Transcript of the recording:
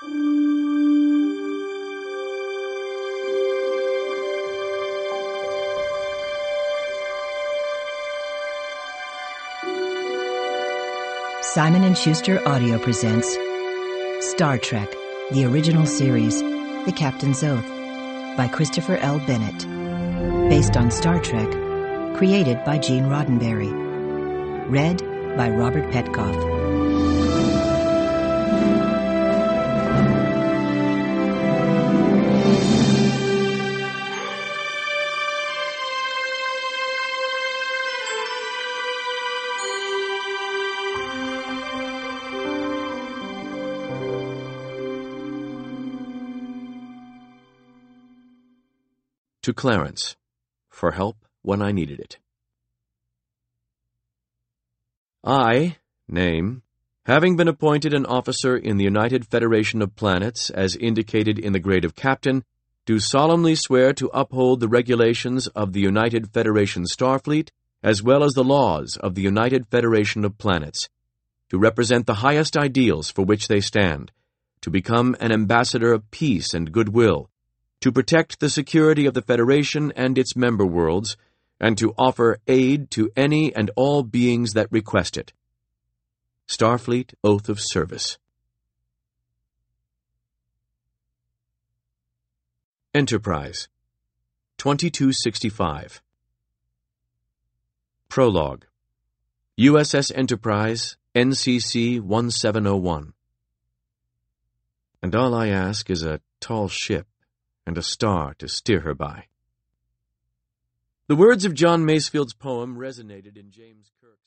Simon & Schuster Audio presents Star Trek, the original series, The Captain's Oath, by Christopher L. Bennett. Based on Star Trek, created by Gene Roddenberry. Read by Robert Petkoff. To Clarence, for help when I needed it. I, name, having been appointed an officer in the United Federation of Planets, as indicated in the grade of captain, do solemnly swear to uphold the regulations of the United Federation Starfleet, as well as the laws of the United Federation of Planets, to represent the highest ideals for which they stand, to become an ambassador of peace and goodwill, to protect the security of the Federation and its member worlds, and to offer aid to any and all beings that request it. Starfleet Oath of Service. Enterprise, 2265. Prologue. USS Enterprise, NCC 1701. And all I ask is a tall ship and a star to steer her by. The words of John Masefield's poem resonated in James Kirk's